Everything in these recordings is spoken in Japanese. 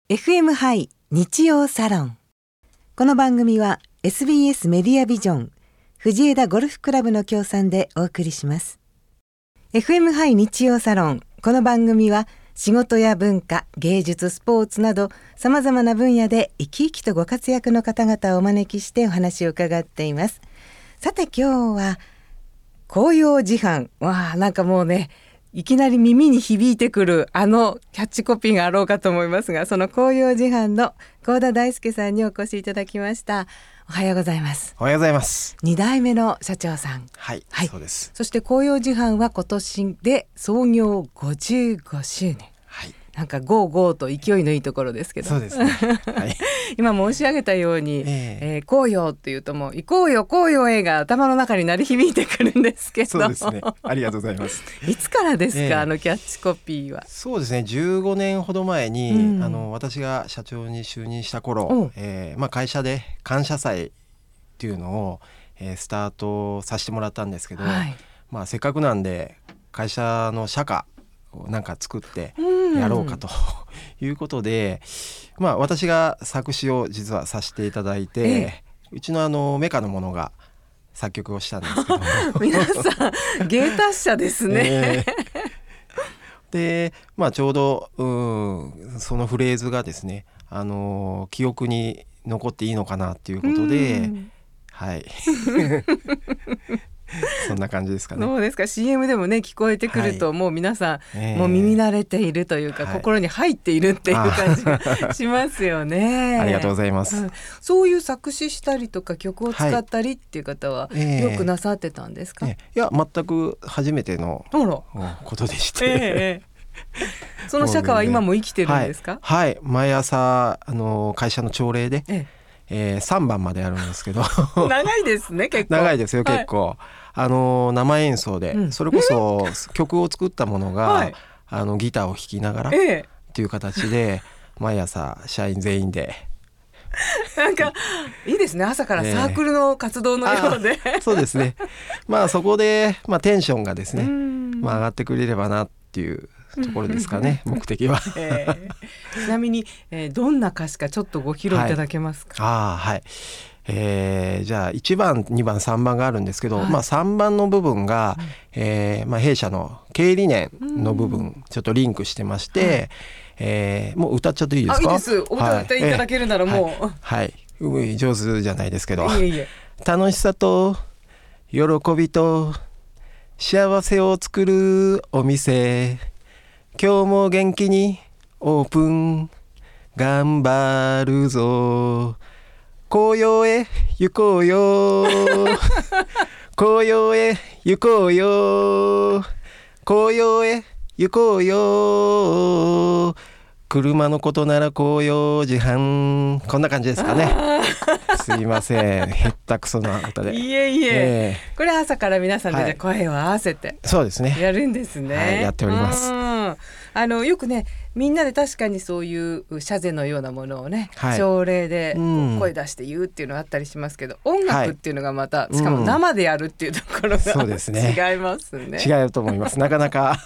FM ハイ日曜サロン。この番組は SBS メディアビジョン藤枝ゴルフクラブの協賛でお送りします。 FM ハイ日曜サロン。この番組は仕事や文化、芸術、スポーツなどさまざまな分野で生き生きとご活躍の方々をお招きしてお話を伺っています。さて今日は紅葉自販。なんかもうね、いきなり耳に響いてくるキャッチコピーがあろうかと思いますが、その紅葉自販の幸田大輔さんにお越しいただきました。おはようございます。 おはようございます。 2代目の社長さん。 はい、そうです。 そして紅葉自販は今年で創業55周年。なんかゴーゴーと勢いのいいところですけど。 そうですね、はい、 今申し上げたように、紅葉っていうともう行こうよ紅葉映画頭の中に鳴り響いてくるんですけど。 そうですね、ありがとうございます。 いつからですか、キャッチコピーは。 そうですね、15年ほど前に、私が社長に就任した頃、会社で感謝祭っていうのを、スタートさせてもらったんですけど、せっかくなんで会社の社歌なんか作ってやろうかということで、私が作詞を実はさせていただいて、うちのメカの者が作曲をしたんですけど皆さん芸達者ですね、 で、ちょうどそのフレーズがですね、記憶に残っていいのかなっていうことで、はいそんな感じですかね。 どうですか、 CM でもね聞こえてくると、もう皆さん、もう耳慣れているというか、心に入っているっていう感じがしますよね。 ありがとうございます、 そういう作詞したりとか曲を使ったりっていう方は、よくなさってたんですか。 いや全く初めてのことでして、 その社歌は今も生きてるんですか。 はい、毎朝会社の朝礼で、3番までやるんですけど長いですね。結構長いですよ、結構、生演奏で、それこそ曲を作ったものが、ギターを弾きながらっていう形で、毎朝社員全員でなんかいいですね、朝からサークルの活動のようで、 そうですね、そこで、テンションがですね、上がってくれればなっていうところですかね目的は、 ちなみに、どんな歌詞かちょっとご披露いただけますか。 はい、じゃあ1番2番3番があるんですけど、3番の部分が、弊社の経営理念の部分ちょっとリンクしてまして、もう歌っちゃっていいですか。 いいです、お歌っていただけるならもう、 上手じゃないですけど、 いえ楽しさと喜びと幸せを作るお店、今日も元気にオープン頑張るぞ、紅葉へ行こうよ紅葉へ行こうよ紅葉へ行こうよ、車のことなら紅葉自販、こんな感じですかねすいません、へったくそな歌で。 いえ、これ朝から皆さんでじゃ声を合わせてそうですね、 やるんですね。 やっております。 よくね、みんなで確かにそういう社税のようなものをね、朝礼で声出して言うっていうのがあったりしますけど、音楽っていうのがまた、しかも生でやるっていうところが、 そうですね、 違いますね。 違うと思います、なかなか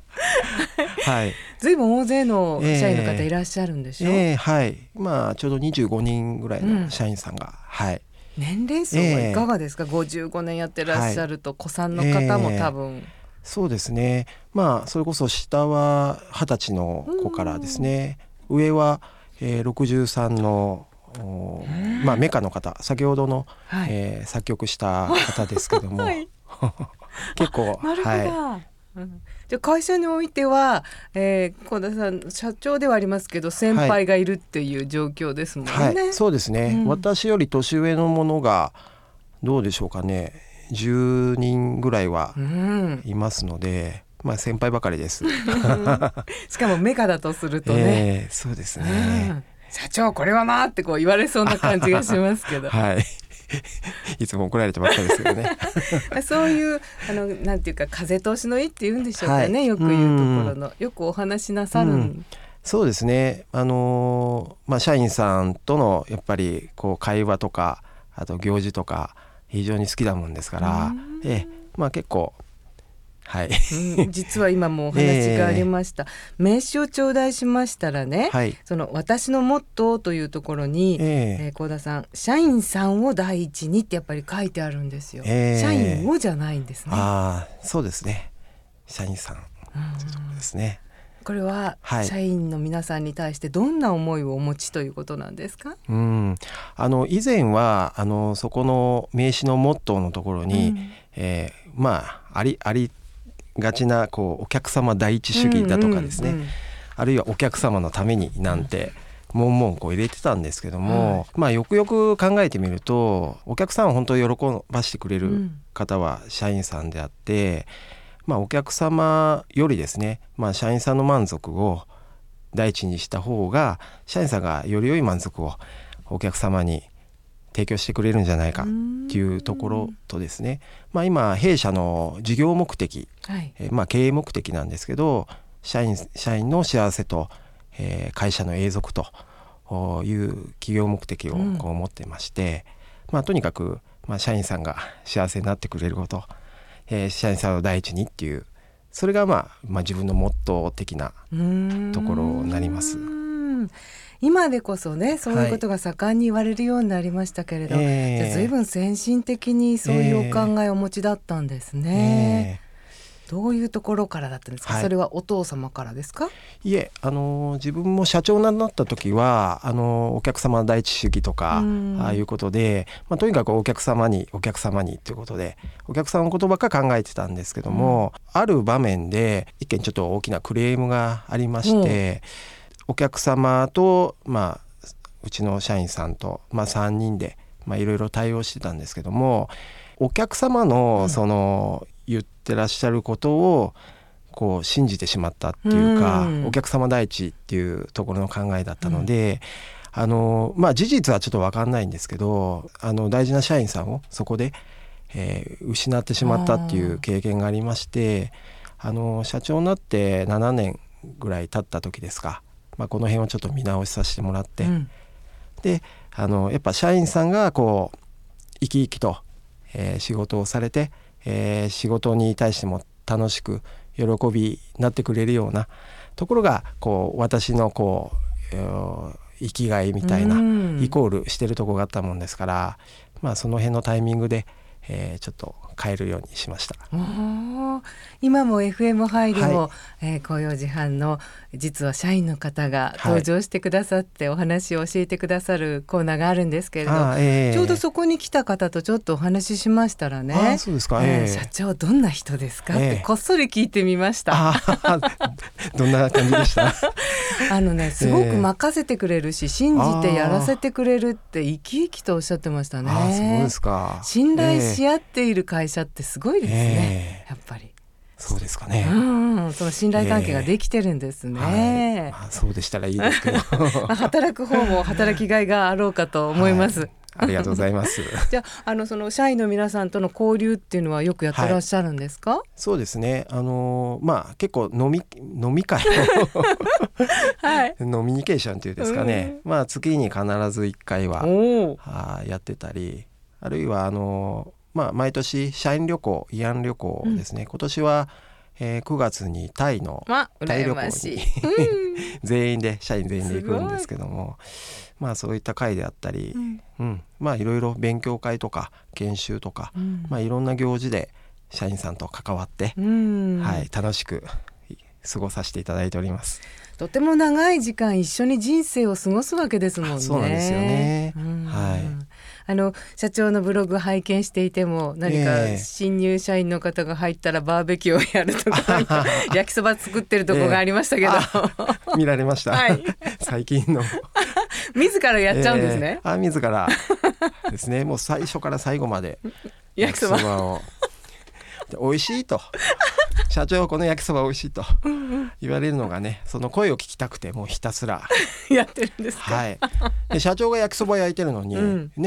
ずいぶん大勢の社員の方いらっしゃるんでしょ。ちょうど25人ぐらいの社員さんが、 年齢層はいかがですか。55年やってらっしゃると、子さんの方も多分、 そうですね、それこそ下は20歳の子からですね、上は、63のメカの方、先ほどの、作曲した方ですけども、結構なるほど、じゃあ会社においては、幸田さん社長ではありますけど、先輩がいるっていう状況ですもんね。 そうですね、私より年上のものがどうでしょうかね、10人ぐらいはいますので、先輩ばかりですしかもメカだとするとね、 そうですね、 社長これはなってこう言われそうな感じがしますけどいつも怒られてばっかりですけどねそういうなんていうか風通しのいいっていうんでしょうかね、よく言うところの、よくお話しなさるそうですね、社員さんとのやっぱりこう会話とか、あと行事とか非常に好きだもんですから、結構はい、 実は今もお話がありました、名刺を頂戴しましたらね、 はい、 その私のモットーというところに、幸田さん、社員さんを第一にってやっぱり書いてあるんですよ、社員をじゃないんですね。 そうですね、社員さんですね。 これは社員の皆さんに対してどんな思いをお持ちということなんですか？ 以前はそこの名刺のモットーのところに、ありがちなお客様第一主義だとかですね、あるいはお客様のためになんて文言入れてたんですけども、よくよく考えてみると、お客さんを本当に喜ばしてくれる方は社員さんであって、お客様よりですね、社員さんの満足を第一にした方が、社員さんがより良い満足をお客様に提供してくれるんじゃないかっていうところとですね、今弊社の事業目的、経営目的なんですけど、社員の幸せと、会社の永続という企業目的を持ってまして、とにかく、社員さんが幸せになってくれること、社員さんを第一にっていう、それが自分のモットー的なところになります。 今でこそね、そういうことが盛んに言われるようになりましたけれど、じゃあ随分先進的にそういうお考えをお持ちだったんですね。どういうところからだったんですか？それはお父様からですか？ いえ、自分も社長になった時はお客様第一主義とかああいうことで、とにかくお客様にということで、お客さんのことばっか考えてたんですけども、ある場面で一件ちょっと大きなクレームがありまして、お客様と、うちの社員さんと、3人でいろいろ対応してたんですけども、お客様のその言ってらっしゃることを信じてしまったっていうか、お客様第一っていうところの考えだったので、事実はちょっと分かんないんですけど、大事な社員さんをそこで、失ってしまったっていう経験がありまして、社長になって7年ぐらい経った時ですか、この辺をちょっと見直しさせてもらって、でやっぱ社員さんが生き生きと、仕事をされて、仕事に対しても楽しく喜びになってくれるようなところが私の生きがいみたいなイコールしてるところがあったもんですから、その辺のタイミングで、ちょっと変えるようにしました。 今も FM ハイでも、紅葉時半の実は社員の方が登場してくださってお話を教えてくださるコーナーがあるんですけれど、ちょうどそこに来た方とちょっとお話ししましたらね、 そうですか、 社長どんな人ですかってこっそり聞いてみました。 どんな感じでした？ すごく任せてくれるし、信じてやらせてくれるって生き生きとおっしゃってましたね。 そうですか。 信頼し合っている会社ってすごいですね、やっぱり。 そうですかね。 その信頼関係ができてるんですね。 そうでしたらいいですけど働く方も働きがいがあろうかと思います。 ありがとうございます。 じゃあその社員の皆さんとの交流っていうのはよくやってらっしゃるんですか？ そうですね。結構飲み会ノミニケーションというですかね、月に必ず1回はやってたり、あるいは毎年社員旅行、慰安旅行ですね、今年は、9月にタイ旅行に全員で社員全員で行くんですけども、そういった会であったり、いろいろ勉強会とか研修とか、いろんな行事で社員さんと関わって、楽しく過ごさせていただいております。 とても長い時間一緒に人生を過ごすわけですもんね。 そうなんですよね。 社長のブログ拝見していても、何か新入社員の方が入ったらバーベキューをやるとか、焼きそば作ってるとこがありましたけど、 見られました、最近の自らやっちゃうんですね。 自らですね。もう最初から最後まで焼きそばを美味しいと社長この焼きそば美味しいと言われるのがね、その声を聞きたくてもうひたすらやってるんですか？ で社長が焼きそば焼いてるのに、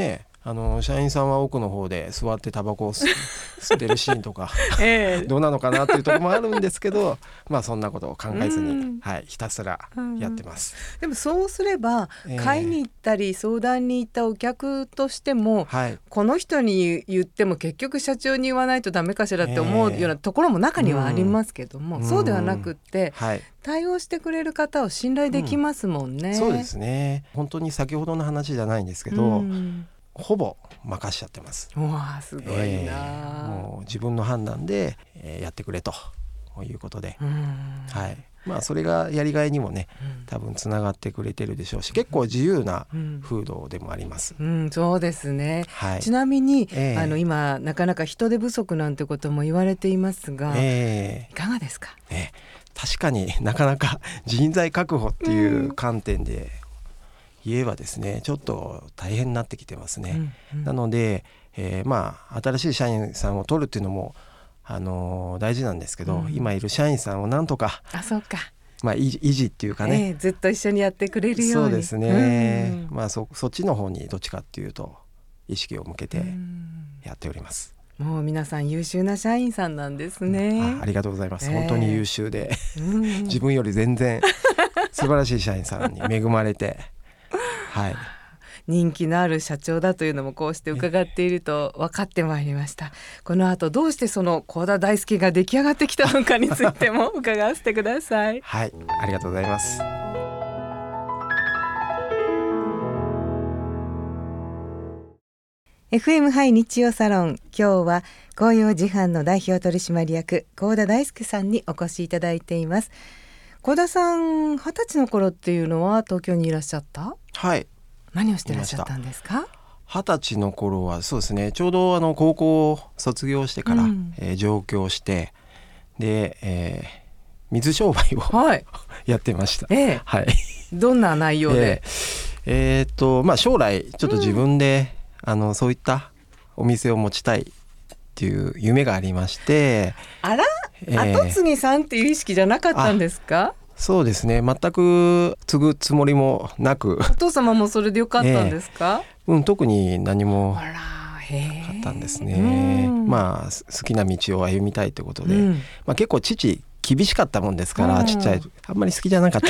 社員さんは奥の方で座ってタバコを吸ってるシーンとかどうなのかなっていうところもあるんですけど、まあそんなことを考えずに、はい、ひたすらやってます。 でもそうすれば、買いに行ったり相談に行ったお客としても、 はい、 この人に言っても結局社長に言わないとダメかしらって思うようなところも中にはありますけども、そうではなくって、 はい、 対応してくれる方を信頼できますもんね。 そうですね。本当に先ほどの話じゃないんですけど、ほぼ任しちゃってます。 うわすごいな、 もう自分の判断で、やってくれということで、はい、まあそれがやりがいにもね、多分つながってくれてるでしょうし、結構自由な風土でもあります。 そうですね、 はい、 ちなみに、今なかなか人手不足なんてことも言われていますが、いかがですか？ 確かになかなか人材確保っていう観点で言えばですね、ちょっと大変になってきてますね。なので、まあ新しい社員さんを取るっていうのも大事なんですけど、今いる社員さんをなんとか、 そうか、 まあ、維持っていうかね、 ずっと一緒にやってくれるように。 そうですね、まあ、そっちの方にどっちかっていうと意識を向けてやっております。 もう皆さん優秀な社員さんなんですね。 ありがとうございます、本当に優秀で、自分より全然素晴らしい社員さんに恵まれてはい、 人気のある社長だというのもこうして伺っていると分かってまいりました。この後どうしてその幸田大輔が出来上がってきたのかについても伺わせてください。 はい、ありがとうございます。 FM ハイ日曜サロン、今日は紅葉自販の代表取締役幸田大輔さんにお越しいただいています。幸田さん、20歳の頃っていうのは東京にいらっしゃった？ はい、 何をしてらっしゃったんですか ？20歳の頃はそうですね、ちょうど高校を卒業してから、上京して、で、水商売を、やってました。はい、 どんな内容で？ まあ、将来ちょっと自分で、そういったお店を持ちたいっていう夢がありまして。 あら、後継ぎさんっていう意識じゃなかったんですか？ そうですね、全く継ぐつもりもなく。 お父様もそれでよかったんですか？ 特に何もなかったんですね。まあ好きな道を歩みたいということで、まあ、結構父厳しかったもんですから、ちっちゃいあんまり好きじゃなかったん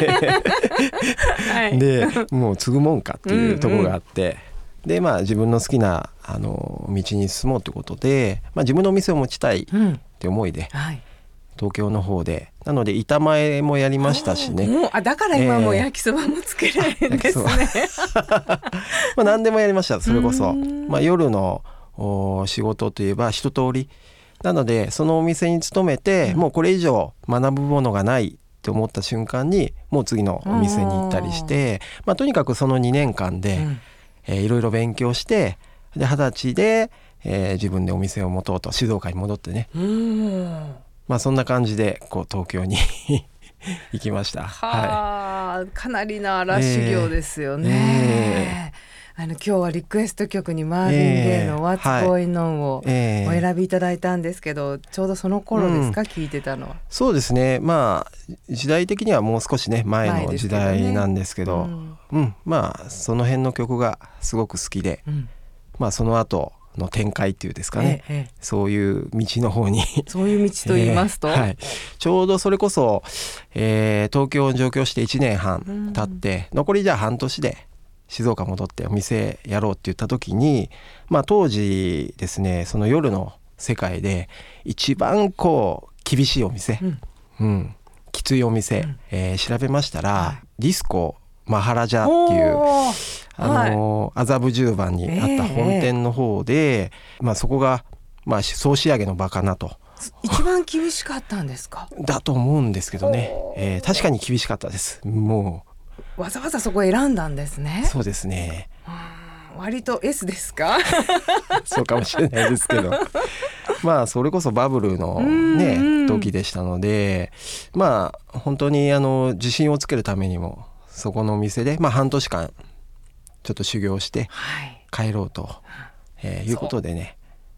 ですね。でもう継ぐもんかっていうところがあって、でまあ自分の好きな道に進もうということで、まあ、自分のお店を持ちたいって思いで、東京の方で、なので板前もやりましたしね。 だから今も焼きそばも作れるんですね。 まあ何でもやりました。それこそ、まあ、夜の仕事といえば一通りなので、そのお店に勤めて、もうこれ以上学ぶものがないって思った瞬間にもう次のお店に行ったりして、まあ、とにかくその2年間で、いろいろ勉強して、で20歳で、自分でお店を持とうと静岡に戻ってね、まあ、そんな感じでこう東京に行きました。 かなりな荒修行ですよね。今日はリクエスト曲にマーヴィン・ゲイの What's Going On をお選びいただいたんですけど、ちょうどその頃ですか、聞いてたのは。 そうですね、まあ時代的にはもう少しね前の時代なんですけど、まあその辺の曲がすごく好きで、まあその後の展開っていうですかね、そういう道の方にそういう道と言いますと、 ちょうどそれこそ、東京上京して1年半経って、残りじゃあ半年で静岡戻ってお店やろうって言った時に、まあ、当時ですね、その夜の世界で一番こう厳しいお店、きついお店、調べましたら、ディスコマハラジャっていう麻布十番にあった本店の方で、まあ、そこが、まあ、総仕上げの場かなと。 一番厳しかったんですか？ だと思うんですけどね、確かに厳しかったです。もうわざわざそこ選んだんですね。 そうですね。 割と S ですか？ そうかもしれないですけどまあそれこそバブルのね時でしたので、まあ本当に自信をつけるためにもそこのお店で、まあ、半年間ちょっと修行して帰ろうと、いうことでね、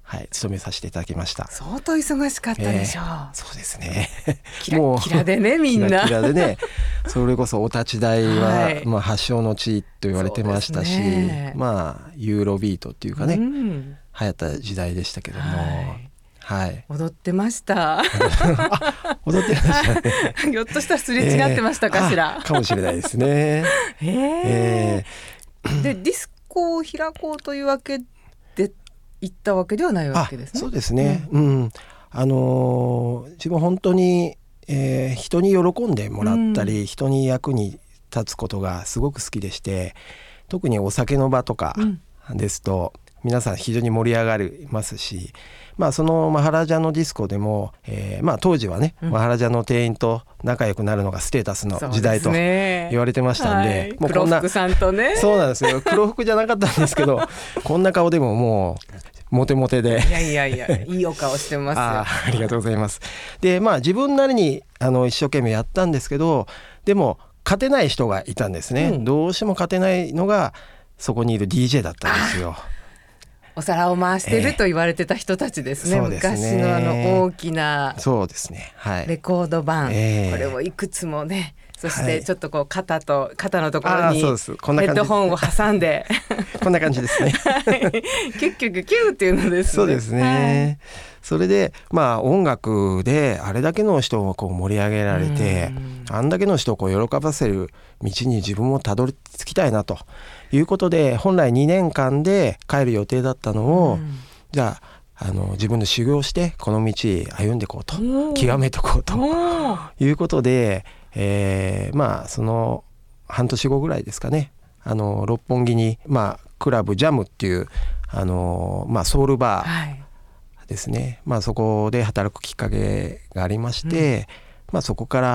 はい、務めさせていただきました。 相当忙しかったでしょう。 そうですねキラッキラでねみんなキラキラでねそれこそお立ち台は、 はい、 発祥の地と言われてましたし、ユーロビートっていうかね、流行った時代でしたけども、はい、 踊ってました踊ってましたねひょっとしたらすれ違ってましたかしら、 かもしれないですねでディスコを開こうというわけで行ったわけではないわけですね。 そうですね、自分本当に、人に喜んでもらったり、人に役に立つことがすごく好きでして、特にお酒の場とかですと、皆さん非常に盛り上がりますし、そのマハラジャのディスコでも、当時はね、マハラジャの店員と仲良くなるのがステータスの時代と言われてましたんで、 もうこんな黒服さんとね、 そうなんですよ、黒服じゃなかったんですけどこんな顔でももうモテモテでいやいいお顔してますよありがとうございます。で自分なりに一生懸命やったんですけど、でも勝てない人がいたんですね、どうしても勝てないのがそこにいる DJ だったんですよ。 お皿を回してると言われてた人たちですね、昔の大きなレコード盤、これをいくつもね、そしてちょっとこう肩のところにヘッドホンを挟んでこんな感じですねキュッキュッキュッっていうのですね。 そうですね、それで音楽であれだけの人をこう盛り上げられて、あんだけの人をこう喜ばせる道に自分もたどり着きたいなということで、本来2年間で帰る予定だったのを、じゃあ自分で修行してこの道歩んでいこうと、極めていこうということで、その半年後ぐらいですかね、六本木に、クラブジャムっていう、ソウルバーですね、そこで働くきっかけがありまして、そこから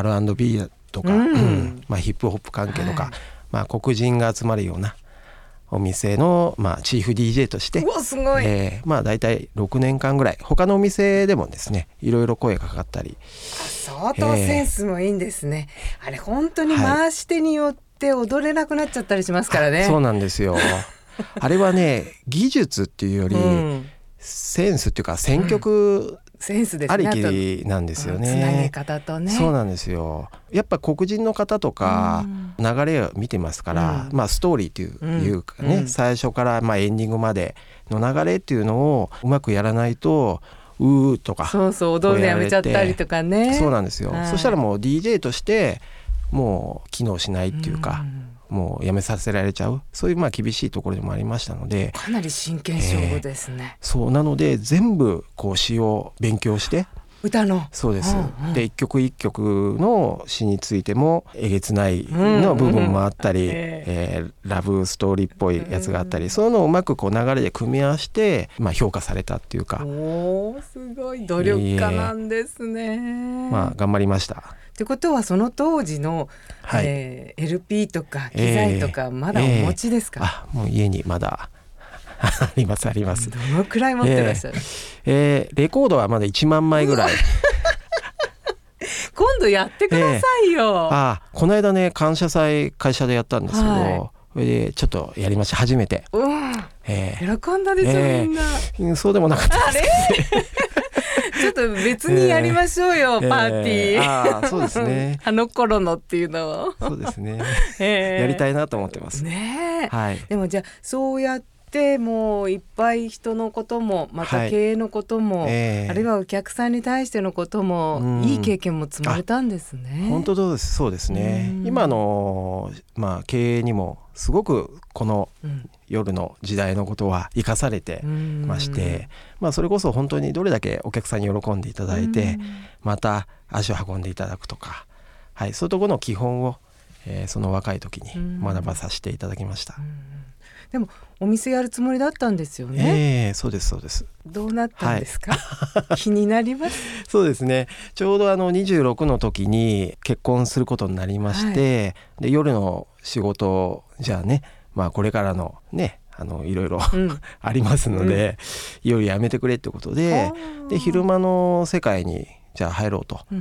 R&B とか、ヒップホップ関係とか、黒人が集まるようなお店の、チーフ DJ として、 すごい、 だいたい6年間ぐらい他のお店でもですね、いろいろ声がかかったり。 相当センスもいいんですね、あれ本当に回し手によって踊れなくなっちゃったりしますからね、 そうなんですよあれはね、技術っていうより、センスっていうか選曲ありきなんですよね、 つなげ方とね。 そうなんですよ。やっぱ黒人の方とか流れを見てますから、ストーリーっていうかね、最初からエンディングまでの流れっていうのをうまくやらないと、とか踊るのやめちゃったりとかね。 そうなんですよ、そしたらもう DJ としてもう機能しないっていうか、もうやめさせられちゃう、そういう厳しいところでもありましたので、 かなり真剣勝負ですね、 そうなので全部こう詩を勉強して、 歌のそうです、で一曲一曲の詩についてもえげつないの部分もあったり、ラブストーリーっぽいやつがあったり、そういうのをうまくこう流れで組み合わせて、評価されたっていうか。 すごい努力家なんですね。 頑張りました。 ってことはその当時の、LP とか機材とかまだお持ちですか？ もう家にまだあります。 どのくらい持ってらっしゃる？ レコードはまだ1万枚ぐらい今度やってくださいよ。 この間ね、感謝祭会社でやったんですけど、それでちょっとやりました、初めて。 喜んだでしょ、みんな。 そうでもなかったですちょっと別にやりましょうよ、パーティー。 そうですねあの頃のっていうのをそうですね、やりたいなと思ってますね。でもじゃあそうやってもういっぱい人のこともまた経営のことも、あるいはお客さんに対してのことも、いい経験も積まれたんですね。 本当そうですね。今の、経営にもすごくこの夜の時代のことは生かされてまして、それこそ本当にどれだけお客さんに喜んでいただいて、また足を運んでいただくとか、そういうところの基本を、その若い時に学ばさせていただきました。 でもお店やるつもりだったんですよね。 そうです。 どうなったんですか？気になります。 そうですね、ちょうど26の時に結婚することになりまして、で夜の仕事じゃあね、これからのね、いろいろありますので、いよいよやめてくれってことで、昼間の世界にじゃあ入ろうと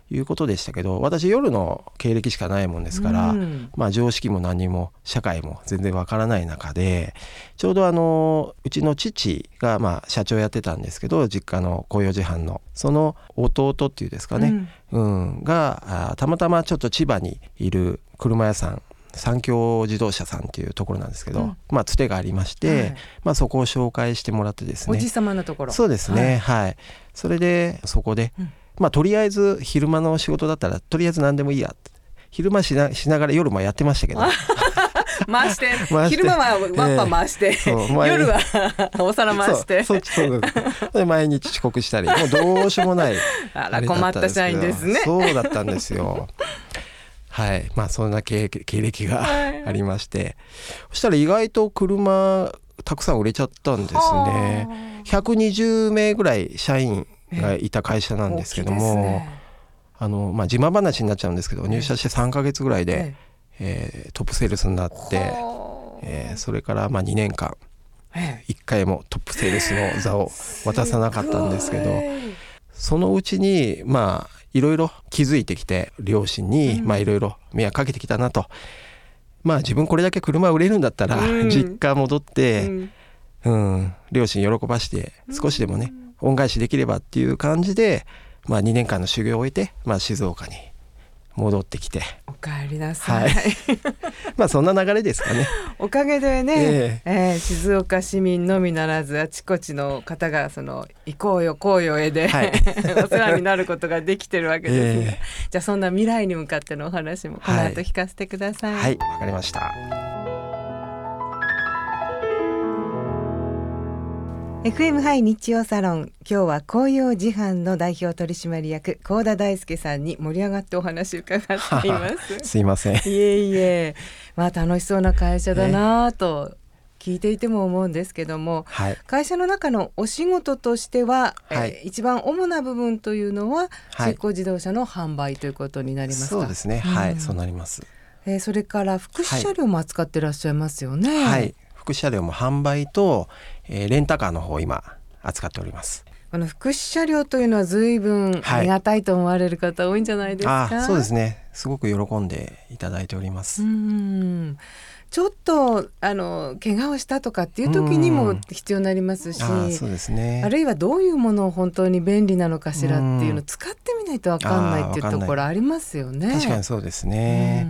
いうことでしたけど、私夜の経歴しかないもんですから、常識も何も社会も全然わからない中で、ちょうどうちの父が社長やってたんですけど、実家の紅葉自販のその弟っていうですかね、がたまたまちょっと千葉にいる車屋さん、三共自動車さんっていうところなんですけど、つてがありまして、そこを紹介してもらってですね。 おじさまのところ。 そうですね、それでそこで、とりあえず昼間の仕事だったらとりあえず何でもいいやって、昼間しながら夜もやってましたけど回して昼間はワッパ回して、夜はお皿回してそうで毎日遅刻したり、もうどうしようもないあら困った社員ですね。 そうだったんですよそんな経歴がありまして、そしたら意外と車たくさん売れちゃったんですね。120名ぐらい社員がいた会社なんですけども、自慢話になっちゃうんですけど、入社して3ヶ月ぐらいで、トップセールスになって、それから2年間1回もトップセールスの座を渡さなかったんですけど、そのうちにいろいろ気づいてきて、両親にいろいろ迷惑かけてきたなと、自分これだけ車売れるんだったら実家戻って、両親喜ばして少しでもね恩返しできればっていう感じで、2年間の修行を終えて、静岡に戻ってきて、 お帰りなさい、 そんな流れですかね。 おかげでね、静岡市民のみならずあちこちの方が行こうよこうよへで、お世話になることができてるわけですね。じゃあそんな未来に向かってのお話もこの後聞かせてください。 はい、わかりました。 FM ハイ日曜サロン、今日は紅葉自販の代表取締役幸田大輔さんに盛り上がってお話を伺っていますすいません。 いえ、楽しそうな会社だなと聞いていても思うんですけども、会社の中のお仕事としては、一番主な部分というのは中古自動車の販売ということになりますか？ そうですね、そうなります。 それから福祉車両も扱ってらっしゃいますよね。 福祉車両も販売と、レンタカーの方を今扱っております。 この福祉車両というのは随分ありがたいと思われる方多いんじゃないですか？ そうですね、すごく喜んでいただいております。 ちょっと怪我をしたとかっていう時にも必要になりますし、 そうですね、 あるいはどういうものを本当に便利なのかしらっていうのを使ってみないと分かんないっていうところありますよね。 確かにそうですね。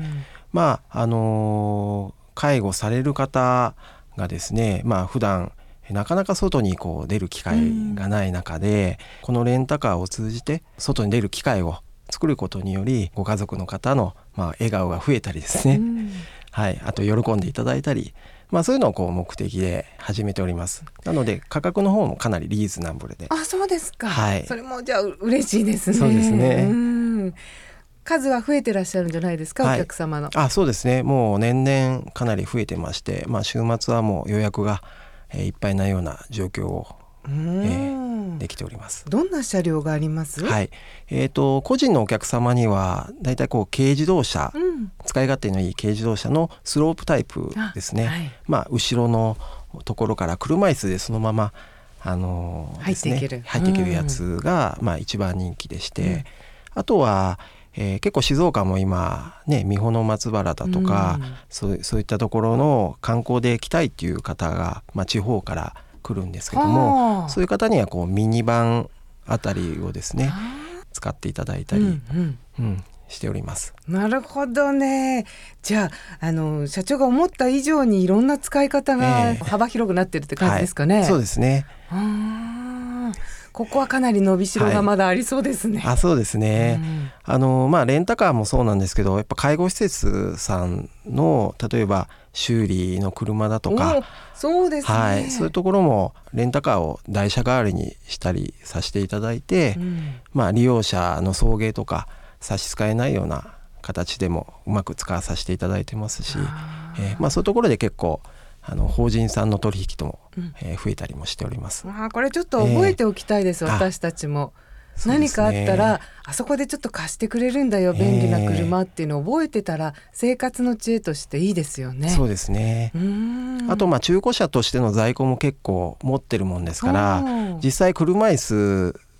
介護される方がですね、普段なかなか外に出る機会がない中で、このレンタカーを通じて外に出る機会を作ることにより、ご家族の方の笑顔が増えたりですね、あと喜んでいただいたり、そういうのを目的で始めております。なので価格の方もかなりリーズナブルで。 そうですか、それもじゃあ嬉しいですね。 そうですね。 数は増えてらっしゃるんじゃないですか、お客様の。 そうですね、もう年々かなり増えてまして、週末はもう予約がいっぱいなような状況をできております。 どんな車両があります？ 個人のお客様にはだいたい軽自動車、使い勝手のいい軽自動車のスロープタイプですね。後ろのところから車椅子でそのまま入っていけるやつが一番人気でして、あとは結構静岡も今ね、三保の松原だとか、そういったところの観光で来たいっていう方が、地方から来るんですけども、そういう方にはミニバンあたりをですね使っていただいたり、しております。 なるほどね。じゃあ、社長が思った以上にいろんな使い方が幅広くなってるって感じですかね。 そうですね。 ここはかなり伸びしろがまだありそうですね。 そうですね。レンタカーもそうなんですけど、やっぱ介護施設さんの例えば修理の車だとか、 そうですね、 そういうところもレンタカーを台車代わりにしたりさせていただいて、利用者の送迎とか差し支えないような形でもうまく使わさせていただいてますし、そういうところで結構法人さんの取引とも、増えたりもしております。 これちょっと覚えておきたいです、私たちも。何かあったらあそこでちょっと貸してくれるんだよ、便利な車っていうのを覚えてたら生活の知恵としていいですよね。 そうですね。あと中古車としての在庫も結構持ってるもんですから、実際車椅子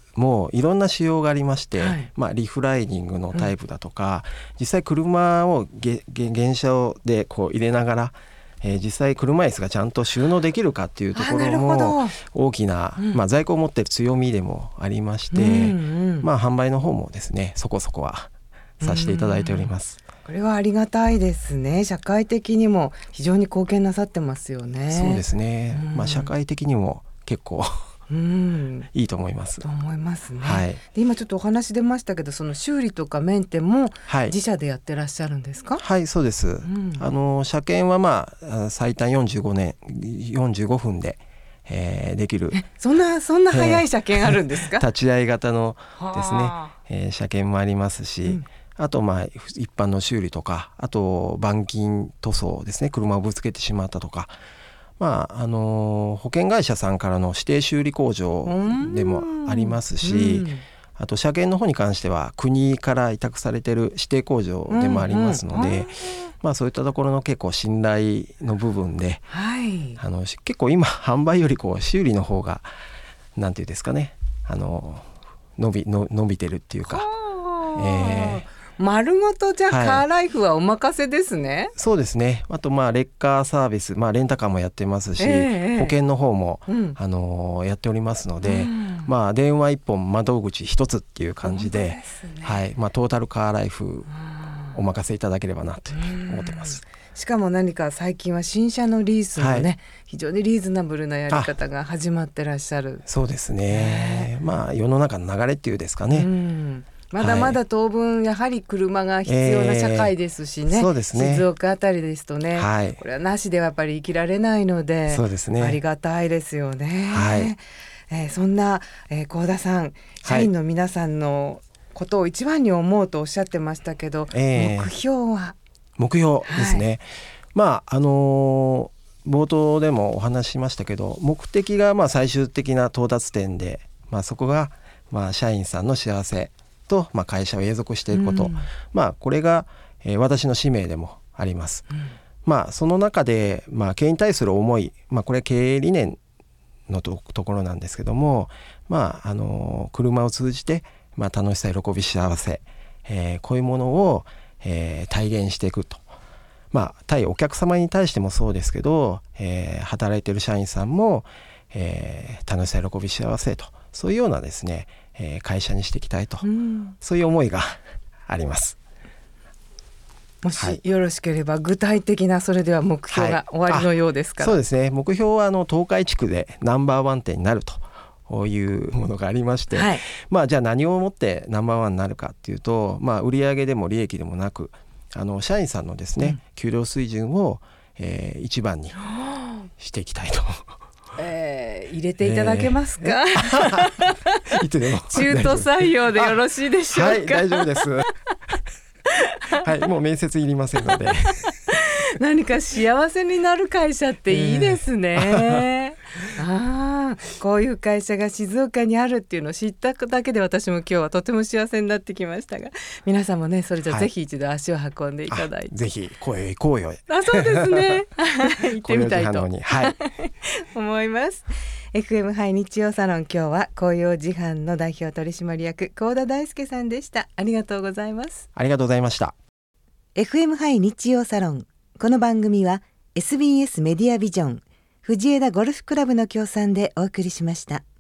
もいろんな仕様がありまして、 はい、 リフライニングのタイプだとか、実際車を原車でこう入れながら、実際車椅子がちゃんと収納できるかっていうところも大きな、在庫を持っている強みでもありまして、販売の方もですねそこそこはさせていただいております。 これはありがたいですね。社会的にも非常に貢献なさってますよね。 そうですね、社会的にも結構いいと思います。 と思いますね、 はい、 で今ちょっとお話出ましたけど、その修理とかメンテも自社でやってらっしゃるんですか？ はい、そうです。車検は最短45分で、できる。 そんな早い車検あるんですか？ 立ち会い型のですね、車検もありますし、あと一般の修理とか、あと板金塗装ですね、車をぶつけてしまったとか、保険会社さんからの指定修理工場でもありますし、あと車検の方に関しては国から委託されている指定工場でもありますので、そういったところの結構信頼の部分で、結構今販売より修理の方がなんていうんですかね、伸びてるっていうか、 丸ごとじゃあカーライフはお任せですね。 そうですね。あとレッカーサービス、レンタカーもやってますし、保険の方も、やっておりますので、電話一本窓口一つっていう感じで、トータルカーライフお任せいただければなと思ってます。 しかも何か最近は新車のリースもね、非常にリーズナブルなやり方が始まってらっしゃる。 そうですね、世の中の流れっていうですかね、 まだまだ当分やはり車が必要な社会ですしね、 そうですね、 静岡あたりですとね、これはなしではやっぱり生きられないので、 そうですね、 ありがたいですよね。そんな、幸田さん、社員の皆さんのことを一番に思うとおっしゃってましたけど、目標ですね、冒頭でもお話ししましたけど、目的が最終的な到達点で、そこが社員さんの幸せと、会社を永続していくこと、これが、私の使命でもあります。その中で、経営に対する思い、これ経営理念の ところなんですけども、車を通じて、楽しさ、喜び、幸せ、こういうものを、体現していくと、対お客様に対してもそうですけど、働いている社員さんも、楽しさ、喜び、幸せと、そういうようなですね、会社にしていきたいと、そういう思いがあります。 もしよろしければ具体的なそれでは目標が終わりのようですから。 そうですね、目標は東海地区でナンバーワン店になるというものがありまして、じゃあ何をもってナンバーワンになるかっていうと、売上でも利益でもなく、社員さんのですね、給料水準を、一番にしていきたいと。 入れていただけますか？ いつでも中途採用でよろしいでしょうか？ 大丈夫です。もう面接いりませんので。 何か幸せになる会社っていいですね。こういう会社が静岡にあるっていうのを知っただけで私も今日はとても幸せになってきましたが、皆さんもね、それじゃぜひ一度足を運んでいただいて、 ぜひ声行こうよ。 そうですね。行ってみたいと思います。FM ハイ日曜サロン、今日は紅葉自販の代表取締役幸田大輔さんでした。ありがとうございます。 ありがとうございました。 FM ハイ日曜サロン、この番組は SBS メディアビジョン藤枝ゴルフクラブの協賛でお送りしました。